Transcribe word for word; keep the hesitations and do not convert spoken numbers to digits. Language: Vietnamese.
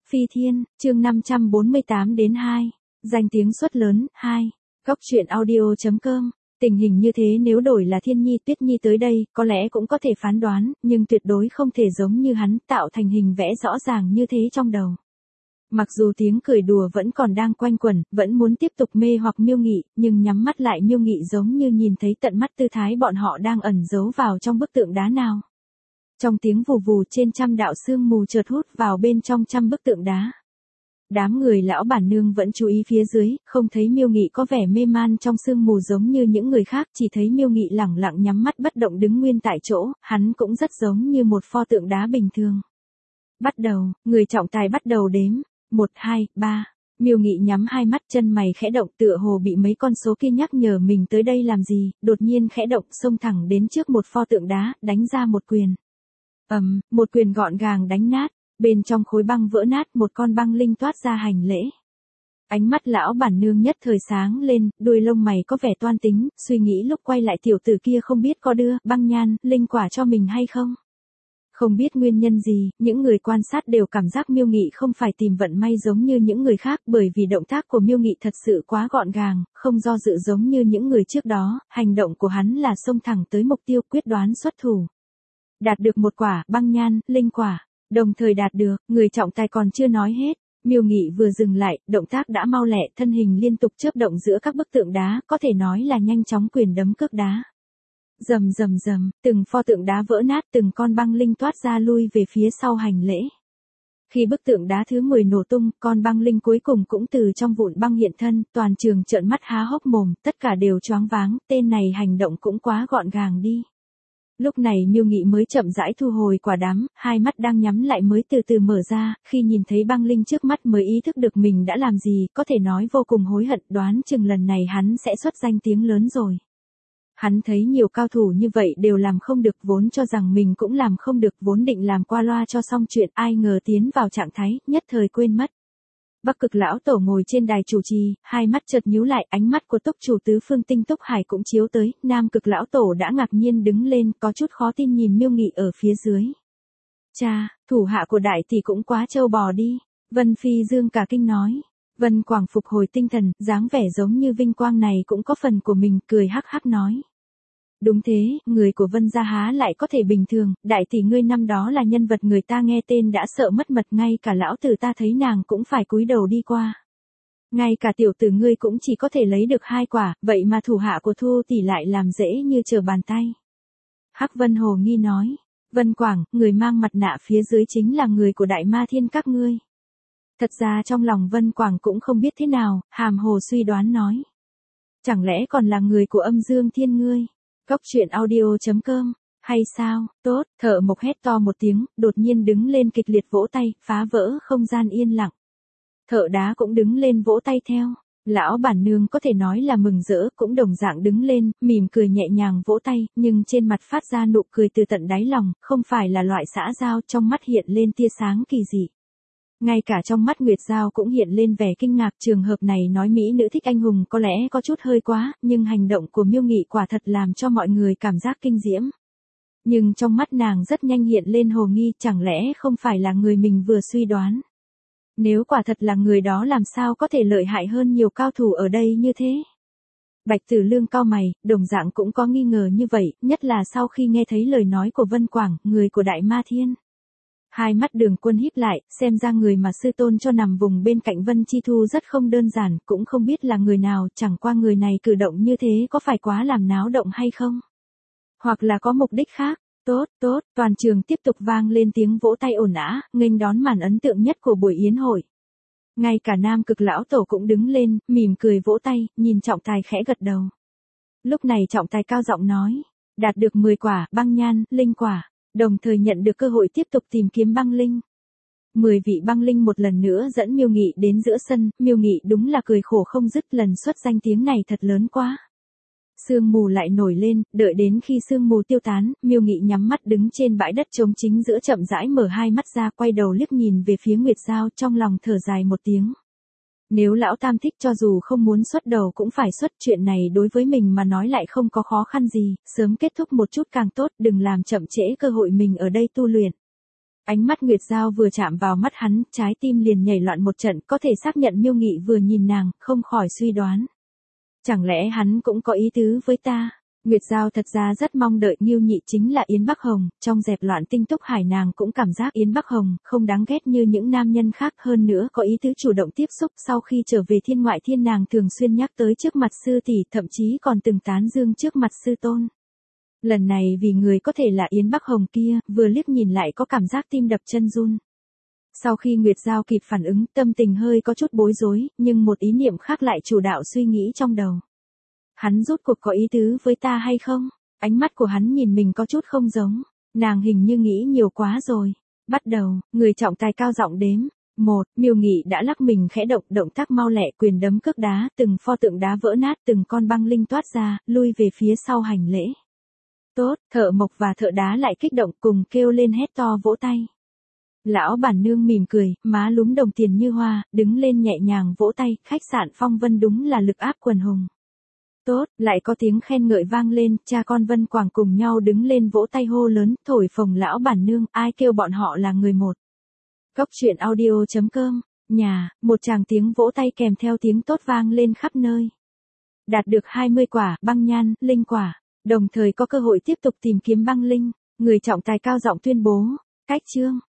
Phi Thiên, chương năm trăm bốn mươi tám đến hai. Danh tiếng suất lớn, hai. Góc truyện audio.com. Tình hình như thế nếu đổi là Thiên Nhi Tuyết Nhi tới đây, có lẽ cũng có thể phán đoán, nhưng tuyệt đối không thể giống như hắn tạo thành hình vẽ rõ ràng như thế trong đầu. Mặc dù tiếng cười đùa vẫn còn đang quanh quẩn, vẫn muốn tiếp tục mê hoặc Miêu Nghị, nhưng nhắm mắt lại Miêu Nghị giống như nhìn thấy tận mắt tư thái bọn họ đang ẩn giấu vào trong bức tượng đá nào. Trong tiếng vù vù trên trăm đạo sương mù chợt hút vào bên trong trăm bức tượng đá. Đám người lão bản nương vẫn chú ý phía dưới, không thấy Miêu Nghị có vẻ mê man trong sương mù giống như những người khác, chỉ thấy Miêu Nghị lẳng lặng nhắm mắt bất động đứng nguyên tại chỗ, hắn cũng rất giống như một pho tượng đá bình thường. Bắt đầu, người trọng tài bắt đầu đếm, một, hai, ba. Miêu Nghị nhắm hai mắt, chân mày khẽ động, tựa hồ bị mấy con số kia nhắc nhở mình tới đây làm gì, đột nhiên khẽ động, xông thẳng đến trước một pho tượng đá, đánh ra một quyền. Ầm, um, một quyền gọn gàng đánh nát, bên trong khối băng vỡ nát, một con băng linh toát ra hành lễ. Ánh mắt lão bản nương nhất thời sáng lên, đuôi lông mày có vẻ toan tính, suy nghĩ lúc quay lại tiểu tử kia không biết có đưa băng nhan, linh quả cho mình hay không. Không biết nguyên nhân gì, những người quan sát đều cảm giác Miêu Nghị không phải tìm vận may giống như những người khác, bởi vì động tác của Miêu Nghị thật sự quá gọn gàng, không do dự giống như những người trước đó, hành động của hắn là xông thẳng tới mục tiêu, quyết đoán xuất thủ. Đạt được một quả băng nhan, linh quả, đồng thời đạt được, người trọng tài còn chưa nói hết. Miêu Nghị vừa dừng lại, động tác đã mau lẹ, thân hình liên tục chớp động giữa các bức tượng đá, có thể nói là nhanh chóng quyền đấm cước đá. Rầm rầm rầm, từng pho tượng đá vỡ nát, từng con băng linh toát ra lui về phía sau hành lễ. Khi bức tượng đá thứ mười nổ tung, con băng linh cuối cùng cũng từ trong vụn băng hiện thân, toàn trường trợn mắt há hốc mồm, tất cả đều choáng váng, tên này hành động cũng quá gọn gàng đi. Lúc này Miêu Nghị mới chậm rãi thu hồi quả đám, hai mắt đang nhắm lại mới từ từ mở ra, khi nhìn thấy băng linh trước mắt mới ý thức được mình đã làm gì, có thể nói vô cùng hối hận, đoán chừng lần này hắn sẽ xuất danh tiếng lớn rồi. Hắn thấy nhiều cao thủ như vậy đều làm không được, vốn cho rằng mình cũng làm không được, vốn định làm qua loa cho xong chuyện, ai ngờ tiến vào trạng thái, nhất thời quên mất. Bắc Cực lão tổ ngồi trên đài chủ trì, hai mắt chợt nhíu lại, ánh mắt của túc chủ tứ phương Tinh Túc Hải cũng chiếu tới, Nam Cực lão tổ đã ngạc nhiên đứng lên, có chút khó tin nhìn Miêu Nghị ở phía dưới. Cha, thủ hạ của đại tỷ cũng quá trâu bò đi, Vân Phi Dương cả kinh nói. Vân Quảng phục hồi tinh thần, dáng vẻ giống như vinh quang này cũng có phần của mình, cười hắc hắc nói. Đúng thế, người của Vân gia há lại có thể bình thường, đại tỷ ngươi năm đó là nhân vật người ta nghe tên đã sợ mất mật, ngay cả lão tử ta thấy nàng cũng phải cúi đầu đi qua. Ngay cả tiểu tử ngươi cũng chỉ có thể lấy được hai quả, vậy mà thủ hạ của Thu tỷ lại làm dễ như trở bàn tay. Hắc Vân Hồ nghi nói, Vân Quảng, người mang mặt nạ phía dưới chính là người của Đại Ma Thiên các ngươi. Thật ra trong lòng Vân Quảng cũng không biết thế nào, hàm hồ suy đoán nói. Chẳng lẽ còn là người của Âm Dương Thiên ngươi? Góc truyện audio.com, hay sao? Tốt, Thợ Mộc hét to một tiếng, đột nhiên đứng lên kịch liệt vỗ tay, phá vỡ không gian yên lặng. Thợ đá cũng đứng lên vỗ tay theo. Lão bản nương có thể nói là mừng rỡ, cũng đồng dạng đứng lên, mỉm cười nhẹ nhàng vỗ tay, nhưng trên mặt phát ra nụ cười từ tận đáy lòng, không phải là loại xã giao, trong mắt hiện lên tia sáng kỳ dị. Ngay cả trong mắt Nguyệt Giao cũng hiện lên vẻ kinh ngạc, trường hợp này nói mỹ nữ thích anh hùng có lẽ có chút hơi quá, nhưng hành động của Miêu Nghị quả thật làm cho mọi người cảm giác kinh diễm. Nhưng trong mắt nàng rất nhanh hiện lên hồ nghi, chẳng lẽ không phải là người mình vừa suy đoán. Nếu quả thật là người đó làm sao có thể lợi hại hơn nhiều cao thủ ở đây như thế. Bạch Tử Lương cau mày, đồng dạng cũng có nghi ngờ như vậy, nhất là sau khi nghe thấy lời nói của Vân Quảng, người của Đại Ma Thiên. Hai mắt Đường Quân híp lại, xem ra người mà sư tôn cho nằm vùng bên cạnh Vân Chi Thu rất không đơn giản, cũng không biết là người nào, chẳng qua người này cử động như thế có phải quá làm náo động hay không? Hoặc là có mục đích khác? Tốt, tốt, toàn trường tiếp tục vang lên tiếng vỗ tay ồn ào, nghênh đón màn ấn tượng nhất của buổi yến hội. Ngay cả Nam Cực lão tổ cũng đứng lên, mỉm cười vỗ tay, nhìn trọng tài khẽ gật đầu. Lúc này trọng tài cao giọng nói, đạt được mười quả băng nhan, linh quả. Đồng thời nhận được cơ hội tiếp tục tìm kiếm băng linh. Mười vị băng linh một lần nữa dẫn Miêu Nghị đến giữa sân, Miêu Nghị đúng là cười khổ không dứt, lần xuất danh tiếng này thật lớn quá. Sương mù lại nổi lên, đợi đến khi sương mù tiêu tán, Miêu Nghị nhắm mắt đứng trên bãi đất trống chính giữa, chậm rãi mở hai mắt ra, quay đầu liếc nhìn về phía Nguyệt Giao, trong lòng thở dài một tiếng. Nếu lão tam thích cho dù không muốn xuất đầu cũng phải xuất, chuyện này đối với mình mà nói lại không có khó khăn gì, sớm kết thúc một chút càng tốt, đừng làm chậm trễ cơ hội mình ở đây tu luyện. Ánh mắt Nguyệt Giao vừa chạm vào mắt hắn, trái tim liền nhảy loạn một trận, có thể xác nhận Miêu Nghị vừa nhìn nàng, không khỏi suy đoán. Chẳng lẽ hắn cũng có ý tứ với ta? Nguyệt Giao thật ra rất mong đợi Ngưu Nhị chính là Yến Bắc Hồng, trong dẹp loạn tinh túc hải nàng cũng cảm giác Yến Bắc Hồng không đáng ghét như những nam nhân khác, hơn nữa có ý tứ chủ động tiếp xúc. Sau khi trở về Thiên Ngoại Thiên nàng thường xuyên nhắc tới trước mặt sư tỷ, thậm chí còn từng tán dương trước mặt sư tôn. Lần này vì người có thể là Yến Bắc Hồng kia, vừa liếc nhìn lại có cảm giác tim đập chân run. Sau khi Nguyệt Giao kịp phản ứng, tâm tình hơi có chút bối rối, nhưng một ý niệm khác lại chủ đạo suy nghĩ trong đầu. Hắn rốt cuộc có ý tứ với ta hay không? Ánh mắt của hắn nhìn mình có chút không giống. Nàng hình như nghĩ nhiều quá rồi. Bắt đầu, người trọng tài cao giọng đếm. Một, Miêu Nghị đã lắc mình khẽ động, động tác mau lẹ, quyền đấm cước đá, từng pho tượng đá vỡ nát, từng con băng linh toát ra, lui về phía sau hành lễ. Tốt, Thợ Mộc và Thợ Đá lại kích động cùng kêu lên hét to vỗ tay. Lão bản nương mỉm cười, má lúm đồng tiền như hoa, đứng lên nhẹ nhàng vỗ tay, khách sạn Phong Vân đúng là lực áp quần hùng. Tốt, lại có tiếng khen ngợi vang lên, cha con Vân Quảng cùng nhau đứng lên vỗ tay hô lớn, thổi phồng lão bản nương, ai kêu bọn họ là người một. Cốc truyện audio chấm com, nhà, một tràng tiếng vỗ tay kèm theo tiếng tốt vang lên khắp nơi. Đạt được hai mươi quả, băng nhan, linh quả, đồng thời có cơ hội tiếp tục tìm kiếm băng linh, người trọng tài cao giọng tuyên bố, cách chương.